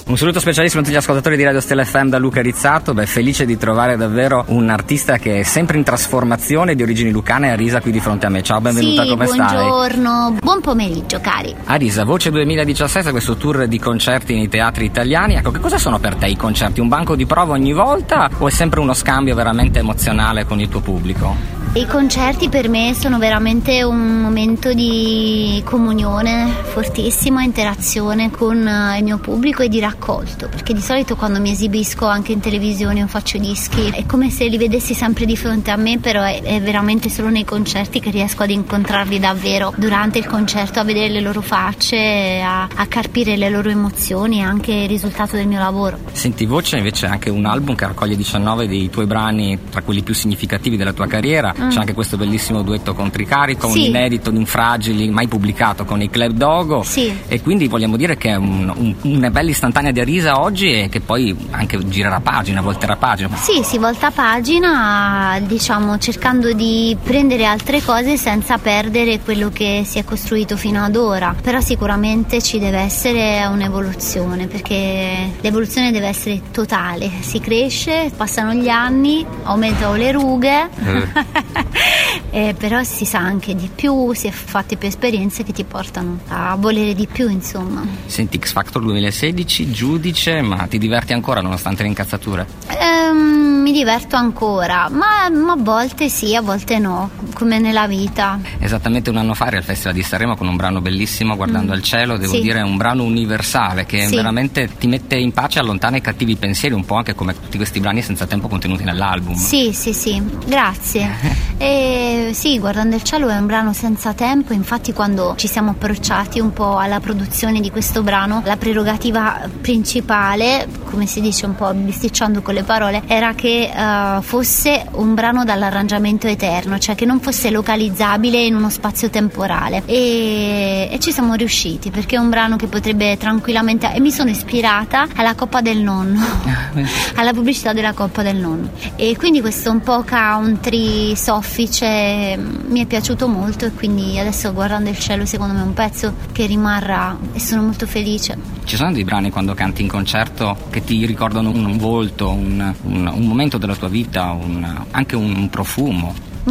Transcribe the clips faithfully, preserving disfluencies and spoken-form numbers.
Un saluto specialissimo a tutti gli ascoltatori di Radio Stella F M da Luca Rizzato. Beh, felice di trovare davvero un artista che è sempre in trasformazione, di origini lucane. Arisa qui di fronte a me. Ciao, benvenuta, sì, come buongiorno. stai? Buongiorno, buon pomeriggio cari. Arisa, Voce duemiladiciassette, questo tour di concerti nei teatri italiani. Ecco, che cosa sono per te i concerti? Un banco di prova ogni volta o è sempre uno scambio veramente emozionale con il tuo pubblico? I concerti per me sono veramente un momento di comunione fortissima, interazione con il mio pubblico e di raccolto, perché di solito quando mi esibisco anche in televisione o faccio dischi è come se li vedessi sempre di fronte a me, però è, è veramente solo nei concerti che riesco ad incontrarli davvero durante il concerto, a vedere le loro facce, a, a carpire le loro emozioni e anche il risultato del mio lavoro. Senti, Voce invece è anche un album che raccoglie diciannove dei tuoi brani tra quelli più significativi della tua carriera. Mm. C'è anche questo bellissimo duetto con Tricarico, sì. Un inedito di Infragili mai pubblicato con i Club Dogo, sì. E quindi vogliamo dire che è un, un, una bella istantanea di Arisa oggi e che poi anche girerà pagina, volterà pagina. Sì, si volta pagina, diciamo, cercando di prendere altre cose senza perdere quello che si è costruito fino ad ora, però sicuramente ci deve essere un'evoluzione, perché l'evoluzione deve essere totale, si cresce, passano gli anni, aumentano le rughe eh, però si sa anche di più, si è fatte più esperienze che ti portano a volere di più, insomma. Senti, X Factor duemilasedici, giudice, ma ti diverti ancora nonostante le incazzature? Ehm, mi diverto ancora, ma, ma a volte sì, a volte no, come nella vita. Esattamente un anno fa eri al Festival di Sanremo con un brano bellissimo, Guardando mm. al cielo, devo sì. dire è un brano universale che sì. veramente ti mette in pace e allontana i cattivi pensieri, un po' anche come tutti questi brani senza tempo contenuti nell'album. Sì, sì, sì, grazie. E sì, Guardando il cielo è un brano senza tempo, infatti quando ci siamo approcciati un po' alla produzione di questo brano, la prerogativa principale, come si dice un po' bisticciando con le parole, era che uh, fosse un brano dall'arrangiamento eterno, cioè che non fosse localizzabile in uno spazio temporale, e, e ci siamo riusciti, perché è un brano che potrebbe tranquillamente, e mi sono ispirata alla Coppa del Nonno alla pubblicità della Coppa del Nonno, e quindi questo un po' country soffice mi è piaciuto molto, e quindi adesso Guardando il cielo secondo me è un pezzo che rimarrà e sono molto felice. Ci sono dei brani quando canti in concerto che ti ricordano un, un volto, un, un, un momento della tua vita, un, anche un, un profumo?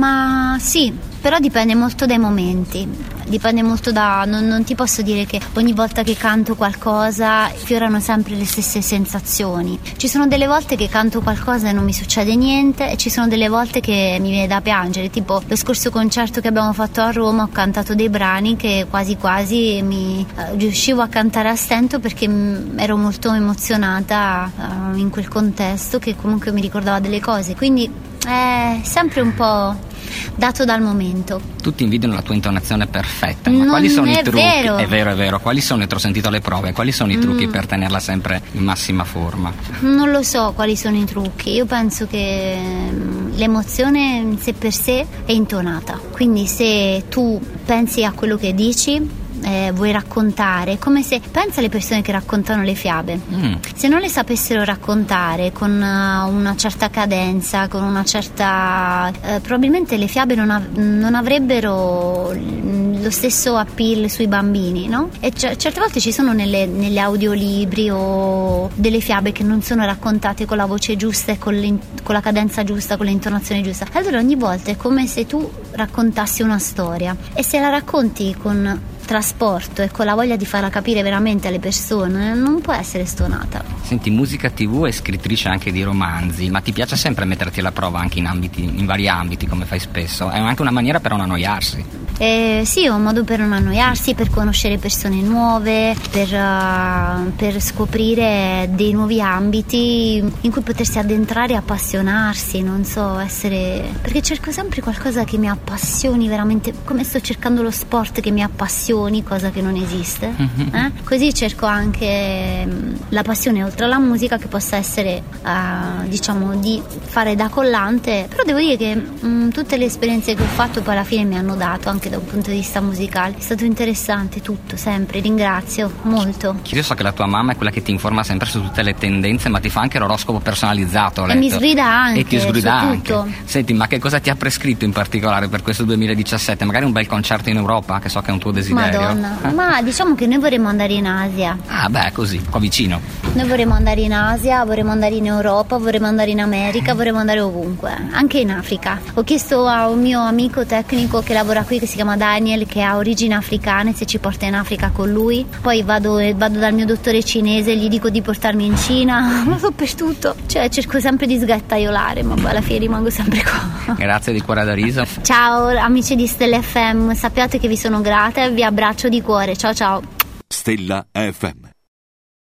Ma sì, però dipende molto dai momenti, dipende molto da... Non, non ti posso dire che ogni volta che canto qualcosa fiorano sempre le stesse sensazioni. Ci sono delle volte che canto qualcosa e non mi succede niente, e ci sono delle volte che mi viene da piangere, tipo lo scorso concerto che abbiamo fatto a Roma ho cantato dei brani che quasi quasi mi eh, riuscivo a cantare a stento, perché m- ero molto emozionata eh, in quel contesto che comunque mi ricordava delle cose, quindi è sempre un po' dato dal momento. Tutti invidiano la tua intonazione perfetta, ma non quali sono è i trucchi? Vero. È vero, è vero. Quali sono, te l'ho sentito alle prove, quali sono i trucchi mm. per tenerla sempre in massima forma? Non lo so quali sono i trucchi. Io penso che l'emozione in sé per sé è intonata, quindi se tu pensi a quello che dici, Eh, vuoi raccontare, come se pensa alle persone che raccontano le fiabe, mm. se non le sapessero raccontare con uh, una certa cadenza, con una certa eh, probabilmente le fiabe non, av- non avrebbero lo stesso appeal sui bambini, no? E c- certe volte ci sono nelle, negli audiolibri o delle fiabe che non sono raccontate con la voce giusta e con, con la cadenza giusta, con l'intonazione giusta, allora ogni volta è come se tu raccontassi una storia, e se la racconti con trasporto e con la voglia di farla capire veramente alle persone, non può essere stonata. Senti, musica tivù e scrittrice anche di romanzi, ma ti piace sempre metterti alla prova anche in ambiti, in vari ambiti, come fai spesso? È anche una maniera per non annoiarsi. Eh, sì, è un modo per non annoiarsi, per conoscere persone nuove, per, uh, per scoprire dei nuovi ambiti in cui potersi addentrare e appassionarsi, non so, essere... perché cerco sempre qualcosa che mi appassioni veramente, come sto cercando lo sport che mi appassioni, cosa che non esiste, mm-hmm. eh? Così cerco anche la passione oltre alla musica, che possa essere uh, diciamo di fare da collante, però devo dire che mh, tutte le esperienze che ho fatto poi alla fine mi hanno dato anche anche da un punto di vista musicale. È stato interessante tutto, sempre, ringrazio molto. Io so che la tua mamma è quella che ti informa sempre su tutte le tendenze, ma ti fa anche l'oroscopo personalizzato. E mi sgrida anche. E ti sgrida anche. Tutto. Senti, ma che cosa ti ha prescritto in particolare per questo duemiladiciassette? Magari un bel concerto in Europa, che so che è un tuo desiderio. Madonna, eh? Ma diciamo che noi vorremmo andare in Asia. Ah beh, così, qua vicino. Noi vorremmo andare in Asia, vorremmo andare in Europa, vorremmo andare in America, vorremmo andare ovunque, anche in Africa. Ho chiesto a un mio amico tecnico che lavora qui, che si chiama Daniel, che ha origini africane, se ci porta in Africa con lui. Poi vado, vado dal mio dottore cinese, gli dico di portarmi in Cina, dappertutto. Cioè cerco sempre di sgattaiolare, ma poi alla fine rimango sempre qua. Grazie di cuore da riso. Ciao amici di Stella F M, sappiate che vi sono grata e vi abbraccio di cuore. Ciao ciao. Stella F M.